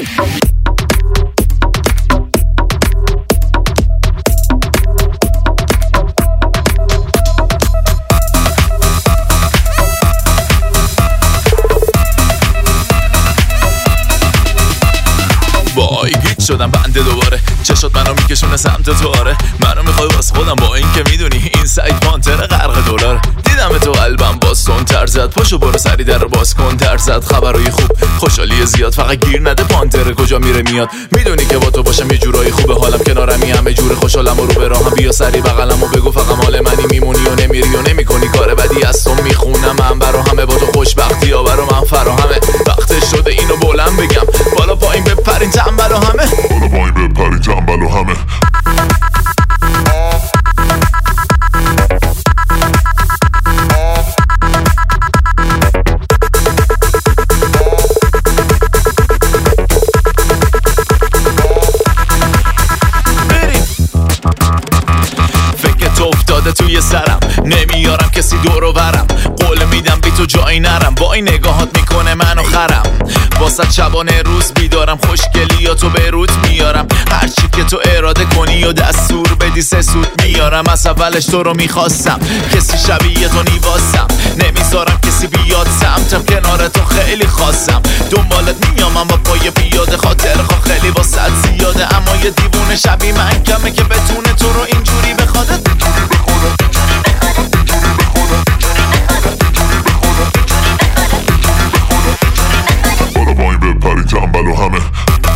وای گیت شدم بنده دوباره، چشات منو میکشونه سمت تو. آره منو میخوای واس خودم، با این که میدونی این سایت پانتر غرق دلار. دیدم تو قلبم باز تون تر زد، پاشو برو سری در باز کن تر زد. خبرای خوب خوشحالی زیاد، فقط گیر نده پانتر کجا میره میاد. میدونی که با تو باشم یه جورایی خوبه، حالم کنارمی همه جور خوشحالم و رو به راهم. بیا سری بغلم و بگو فقط مال منی، میمونی و نمیری و نمیکنی کار بدی از تو میخونم. من برا همه با تو خوشبختی ها برا من فراهمه. وقتش شده اینو بلند بگم، بالا پایین بپرین تنبل و همه، بالا پایین بپرین تنبل و همه. افتاده توی سرم، نمیارم کسی دورو برم. قول میدم بی تو جایی نرم، با این نگاهات میکنه منو خرم. واسه شبانه روز بیدارم، خوشگلی یا تو به رود میارم. هرچی که تو اراده کنی و دستور بدی سه سود میارم. از اولش تو رو میخواستم، کسی شبیه تو نیواسم. نمیذارم کسی بیاد سمتم، کنار تو خیلی خواستم. دنبالت میامم با پای پیاده، خاطر خیلی با صد زیاده. اما یه دیوونه شبیه من کمه که بتونه تو رو اینجوری بخوادت. بالا پایین بپرین تنبل و همه.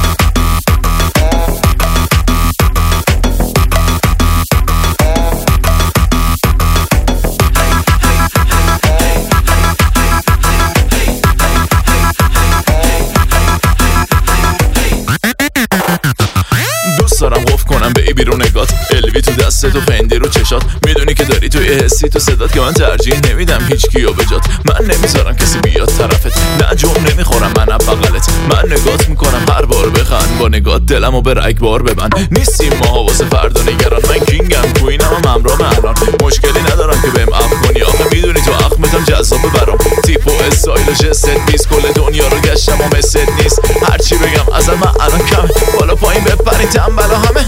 دوست دارم قف کنم بیبی رو نگات، الوی تو دستت و پندی رو چشات. میدونی که داری توی حسی تو صدات که من ترجیح نمیدم هیچ کیو بجات. من نمیذارم کسی بیاد طرفت، نه جوم نمیخورم من بغلت. من نگات میکنم هر بار بخند، با نگات دلمو به رگبار ببند. نیستیم ما واسه فردا نگران، من کینگم کوینم هم همراه الان. مشکلی ندارم که بهم اف کنی، آخه میدونی تو اخمتم جذابه برام. تیپ و استایل و جست نیست، کل دنیا رو گشتم و مثل نیست. هرچی بگم ازت من الان کمه، بالا پایین بپرین تنبل و همه.